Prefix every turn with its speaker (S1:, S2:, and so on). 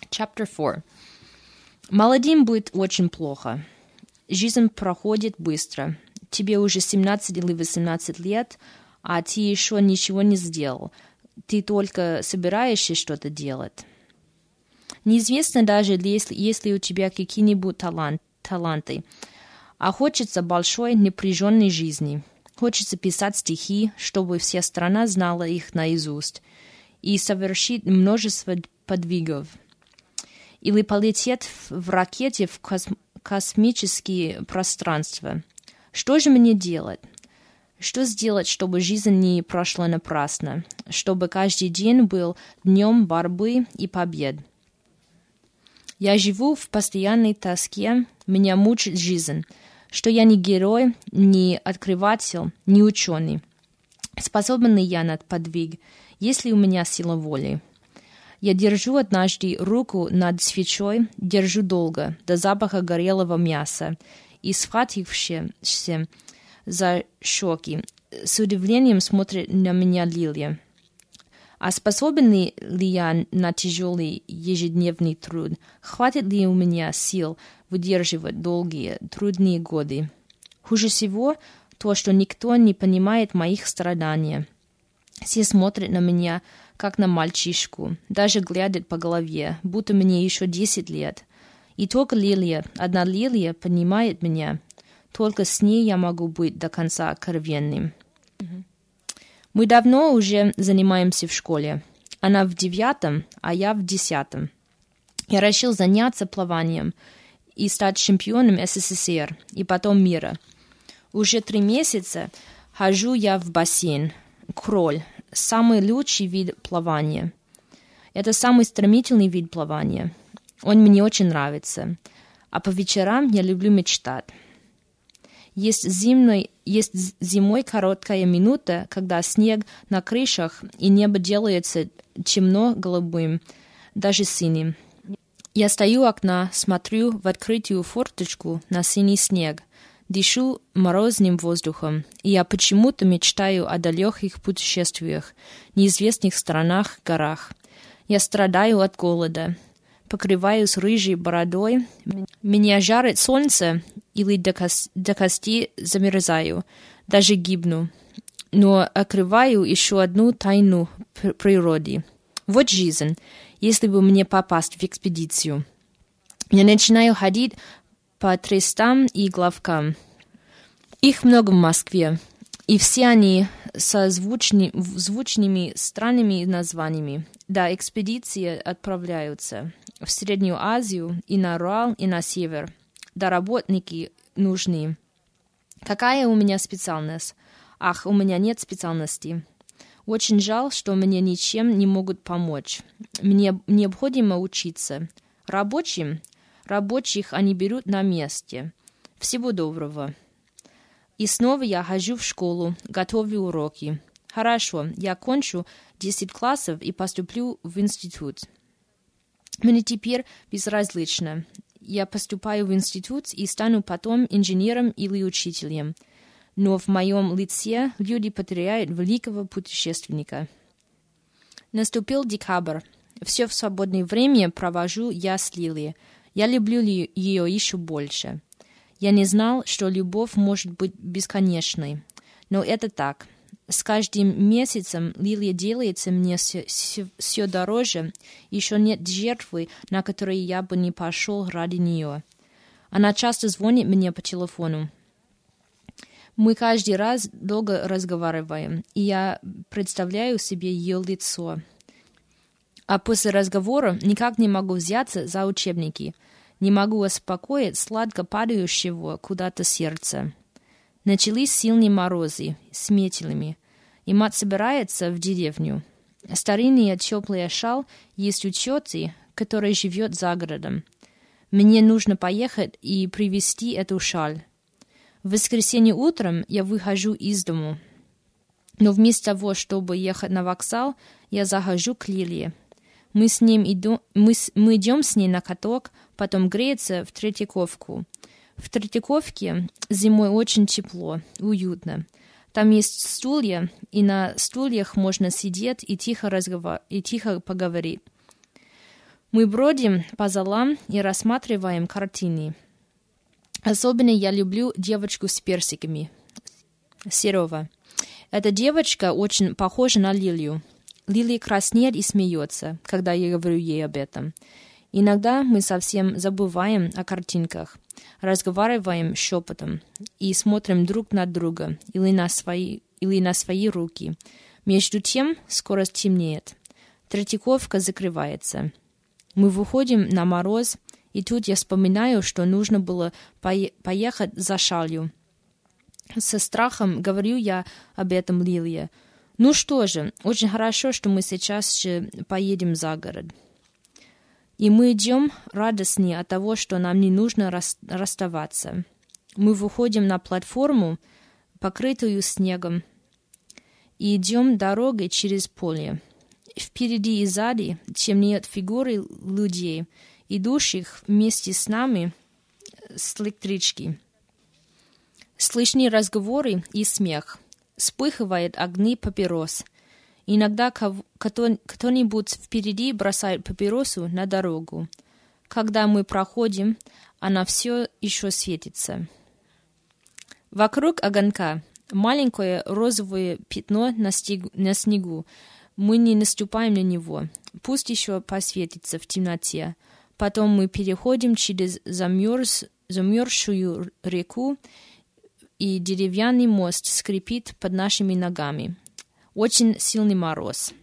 S1: Chapter 4. Молодым будет очень плохо. Жизнь проходит быстро. Тебе уже 17 или 18 лет, а ты еще ничего не сделал. Ты только собираешься что-то делать. Неизвестно даже, если у тебя какие-нибудь таланты. А хочется большой напряженной жизни. Хочется писать стихи, чтобы вся страна знала их наизусть. И совершить множество подвигов. Или полететь в ракете в космические пространства. Что же мне делать? Что сделать, чтобы жизнь не прошла напрасно? Чтобы каждый день был днем борьбы и побед? Я живу в постоянной тоске, меня мучит жизнь, что я не герой, не открыватель, не ученый. Способен ли я на подвиг, если у меня сила воли? Я держу однажды руку над свечой, держу долго, до запаха горелого мяса, и, схватившись за щеки, с удивлением смотрит на меня Лилия. А способен ли я на тяжелый ежедневный труд? Хватит ли у меня сил выдерживать долгие, трудные годы? Хуже всего то, что никто не понимает моих страданий. Все смотрят на меня, как на мальчишку, даже глядят по голове, будто мне еще 10 лет. И только Лилия, одна Лилия, понимает меня. Только с ней я могу быть до конца откровенным. Мы давно уже занимаемся в школе. Она в 9, а я в 10. Я решил заняться плаванием и стать чемпионом СССР и потом мира. Уже 3 месяца хожу я в бассейн. Кроль. Самый лучший вид плавания. Это самый стремительный вид плавания. Он мне очень нравится. А по вечерам я люблю мечтать. Есть зимой короткая минута, когда снег на крышах и небо делается темно-голубым, даже синим. Я стою у окна, смотрю в открытую форточку на синий снег, дышу морозным воздухом, и я почему-то мечтаю о далеких путешествиях, неизвестных странах, горах. Я страдаю от голода, покрываюсь рыжей бородой, меня жарит солнце, или до кости замерзаю, даже гибну, но открываю еще одну тайну природы. Вот жизнь, если бы мне попасть в экспедицию. Я начинаю ходить по трестам и главкам. Их много в Москве, и все они со звучными странными названиями. Да, экспедиции отправляются в Среднюю Азию, и на Урал, и на север. Да, работники нужны. Какая у меня специальность? Ах, у меня нет специальности. Очень жаль, что мне ничем не могут помочь. Мне необходимо учиться. Рабочих они берут на месте. Всего доброго. И снова я хожу в школу, готовлю уроки. Хорошо, я кончу 10 классов и поступлю в институт. Мне теперь безразлично. Я поступаю в институт и стану потом инженером или учителем. Но в моем лице люди потеряют великого путешественника. Наступил декабрь. Все в свободное время провожу я с Лилией. Я люблю ее еще больше. Я не знал, что любовь может быть бесконечной. Но это так. С каждым месяцем Лилия делается мне все дороже. Еще нет жертвы, на которой я бы не пошел ради нее. Она часто звонит мне по телефону. Мы каждый раз долго разговариваем, и я представляю себе ее лицо. А после разговора никак не могу взяться за учебники. Не могу успокоить сладко падающего куда-то сердца. Начались сильные морозы с метелями, и мать собирается в деревню. Старинная теплая шаль есть у тети, которая живет за городом. Мне нужно поехать и привезти эту шаль. В воскресенье утром я выхожу из дому. Но вместо того, чтобы ехать на вокзал, я захожу к Лилии. Мы идем с ней на каток, потом греется в Третьяковку. В Третьяковке зимой очень тепло, уютно. Там есть стулья, и на стульях можно сидеть и тихо поговорить. Мы бродим по залам и рассматриваем картины. Особенно я люблю девочку с персиками. Серова. Эта девочка очень похожа на Лилию. Лилия краснеет и смеется, когда я говорю ей об этом. Иногда мы совсем забываем о картинках, разговариваем шепотом и смотрим друг на друга или на свои руки. Между тем скоро стемнеет. Третьяковка закрывается. Мы выходим на мороз, и тут я вспоминаю, что нужно было поехать за шалью. Со страхом говорю я об этом Лилии. Ну что же, очень хорошо, что мы сейчас же поедем за город. И мы идем радостнее от того, что нам не нужно расставаться. Мы выходим на платформу, покрытую снегом, и идем дорогой через поле. Впереди и сзади темнеют фигуры людей, идущих вместе с нами с электрички. Слышны разговоры и смех. Вспыхивают огни папирос. Иногда кто-нибудь впереди бросает папиросу на дорогу. Когда мы проходим, она все еще светится. Вокруг огонька маленькое розовое пятно на снегу. Мы не наступаем на него. Пусть еще посветится в темноте. Потом мы переходим через замерзшую реку, и деревянный мост скрипит под нашими ногами. Очень сильный мороз.